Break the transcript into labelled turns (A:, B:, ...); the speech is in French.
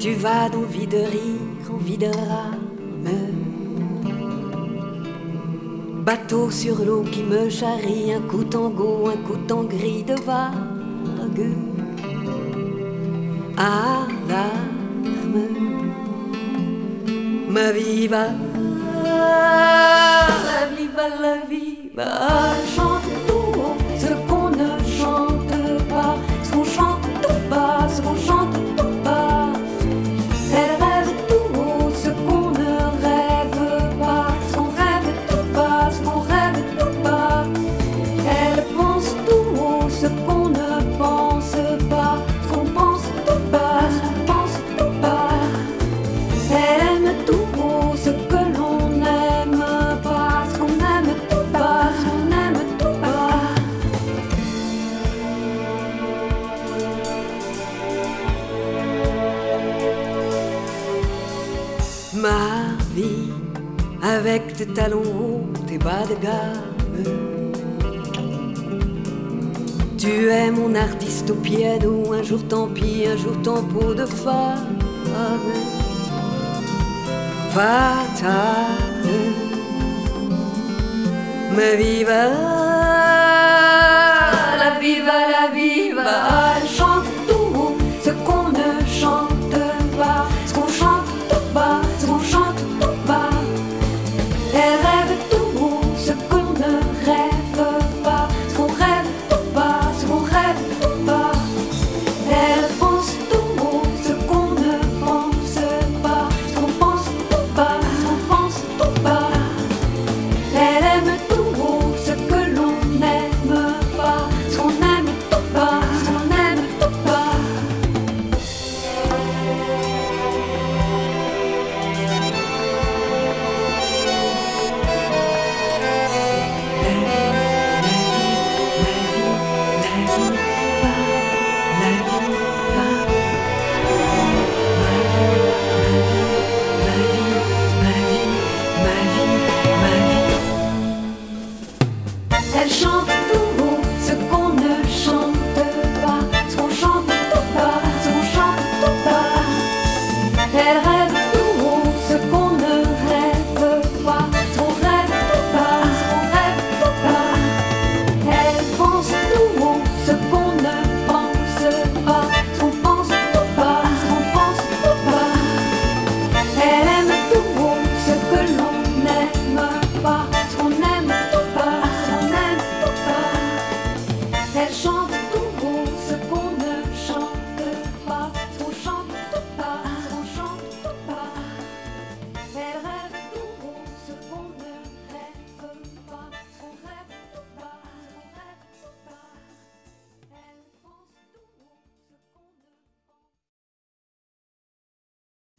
A: Tu vas d'envie de rire, envie de rame. Bateau sur l'eau qui me charrie, un coup tango, un coup en gris de vague. Alarme, ma vie va, la vie va, la vie va. Chante tout haut ce qu'on ne chante pas, ce qu'on chante tout bas, ce qu'on chante tout bas. Elle rêve tout haut ce qu'on ne rêve pas, ce qu'on rêve tout bas, ce qu'on rêve tout bas. Elle pense tout haut ce qu'on ne pense pas, ce qu'on pense tout bas, ce qu'on pense tout bas. Elle aime tout haut ce que l'on n'aime pas, ce qu'on aime tout bas, ce qu'on aime tout bas. Ma vie, avec tes talons hauts, tes bas de gamme. Tu es mon artiste au piano, un jour tant pis, un jour tant peau de femme. Fatale, ma vie va, la vie va, la vie va.